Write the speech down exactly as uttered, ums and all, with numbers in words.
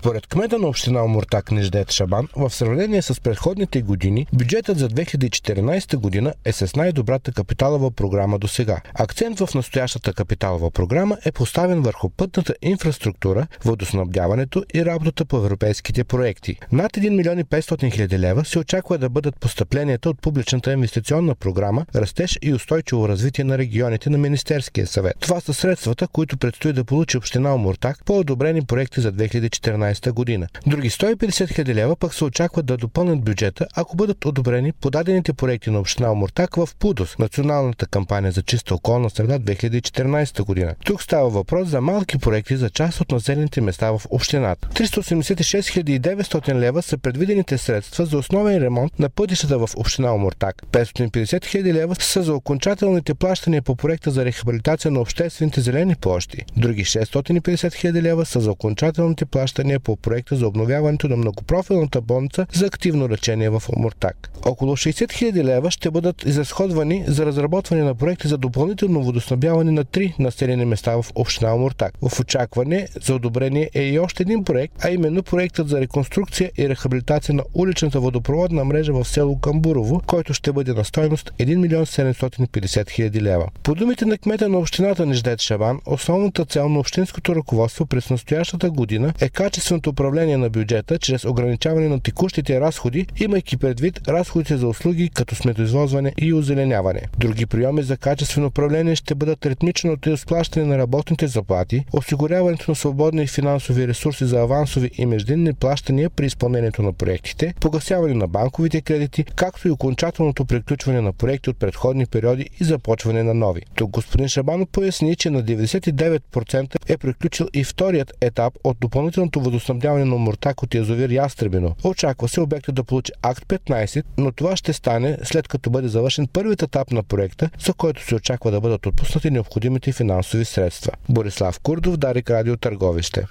Според кмета на община Омуртаг Недждет Шабан, в сравнение с предходните години, бюджетът за две хиляди и четиринадесета година е с най-добрата капиталова програма до сега. Акцент в настоящата капиталова програма е поставен върху пътната инфраструктура, водоснабдяването и работата по европейските проекти. Над един милион и петстотин хиляди лева се очаква да бъдат постъпленията от публичната инвестиционна програма "Растеж и устойчиво развитие на регионите" на Министерския съвет. Това са средствата, които предстои да получи община Омуртаг по одобрени проекти за две хиляди и четиринадесета година. Други сто и петдесет хиляди лева пък се очакват да допълнят бюджета, ако бъдат одобрени подадените проекти на община Омуртаг в ПУДОС, националната кампания за чиста околна среда две хиляди и четиринадесета година. Тук става въпрос за малки проекти за част от населените места в общината. триста осемдесет и шест хиляди и деветстотин лева са предвидените средства за основен ремонт на пътищата в община Омуртаг. петстотин и петдесет хиляди лева са за окончателните плащания по проекта за рехабилитация на обществените зелени площи. Други шестстотин и петдесет хиляди лева са за окончателните плащания по проекта за обновяването на многопрофилната болница за активно лечение в Омуртаг. Около шестдесет хиляди лева ще бъдат изразходвани за разработване на проекти за допълнително водоснабдяване на три населени места в община Омуртаг. В очакване за одобрение е и още един проект, а именно проектът за реконструкция и рехабилитация на уличната водопроводна мрежа в село Камбурово, който ще бъде на стойност един милион седемстотин и петдесет хиляди лева. По думите на кмета на общината Недждет Шабан, основната цел на общинското ръководство през настоящата година е качественото управление на бюджета чрез ограничаване на текущите разходи, имайки предвид разходите за услуги като сметоизвозване и озеленяване. Други приеми за качествено управление ще бъдат ритмичното изплащане на работните заплати, осигуряването на свободни финансови ресурси за авансови и междинни плащания при изпълнението на проектите, погасяване на банковите кредити, както и окончателното приключване на проекти от предходни периоди и започване на нови. Тук господин Шабанов поясни, че на деветдесет и девет процента е приключил и вторият етап от допълнителното водоснабдяване на Омуртаг от язовир Ястребино. Очаква се обектът да получи акт петнадесет, но това ще стане след като бъде завършен първият етап на проекта, за който се очаква да бъдат отпуснати необходимите финансови средства. Борислав Курдов, Дарик Радио, Търговище.